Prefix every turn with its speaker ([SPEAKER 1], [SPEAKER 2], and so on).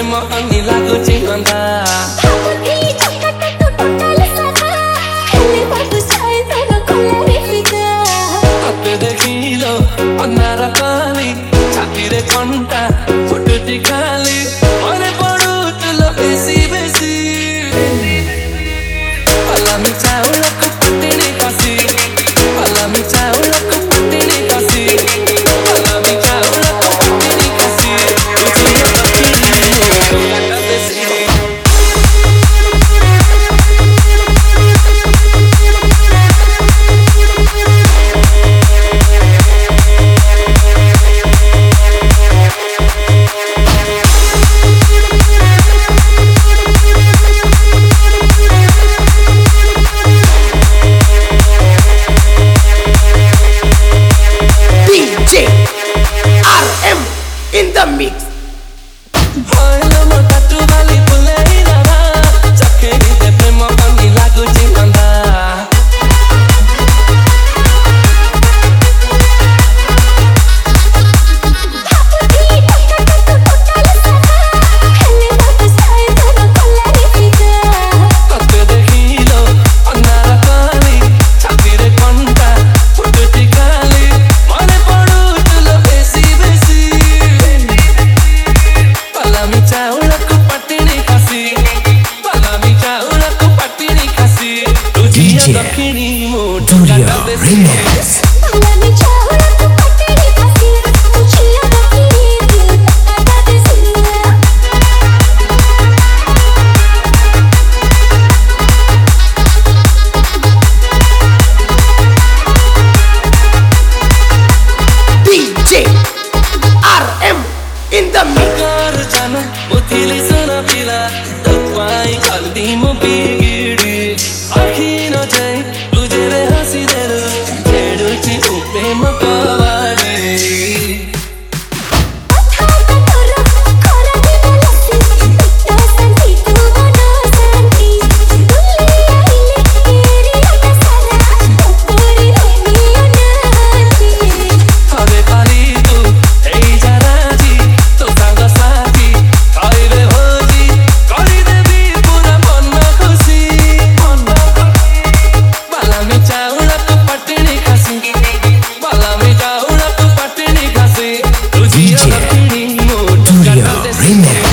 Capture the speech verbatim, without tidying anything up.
[SPEAKER 1] ପ୍ରେମ ଅନି ଲାଗୁଛି ଗନ୍ଧା ତତେ ଦେଖିଲ ଅନ୍ଧାର କଲି ଛାତିରେ କଣ୍ଟା ଫୁଟୁଛି ଖାଲି ମନେ ପଡୁଥିଲ ବେଶୀ ବେଶୀ ପଲାମି ଚାଉଳକୁ ପଟିଣି କଷି ପଲାମି ଚାଉଳକୁ ପଟିଣି କଷି ପଲାମି ଚାଉଳକୁ ପଟିଣି କଷି ବୁଝିଲ ଦକ୍ଷିଣୀ ବେଶୀ
[SPEAKER 2] In the mix.
[SPEAKER 1] Hoylo mo tatu vali pulei dava chakeri de prema ani laguchi ganda tate dekhilo annara kali chhatire konta futuchi kali mane paduthilo besi besi Palami chaulaku patini kasi Palami chaulaku patini kasi Tujiya dakhini moto kata desi
[SPEAKER 3] Palami chaulaku patini kasi Tujiya dakhini moto kata desi
[SPEAKER 2] D J R M in the mix.
[SPEAKER 1] Kar jana muthili sana pila Tapai kaldi mo bigidi Akhi no jai tujhe re hasi delu Cheduchi upe mo kawadi
[SPEAKER 2] Remix.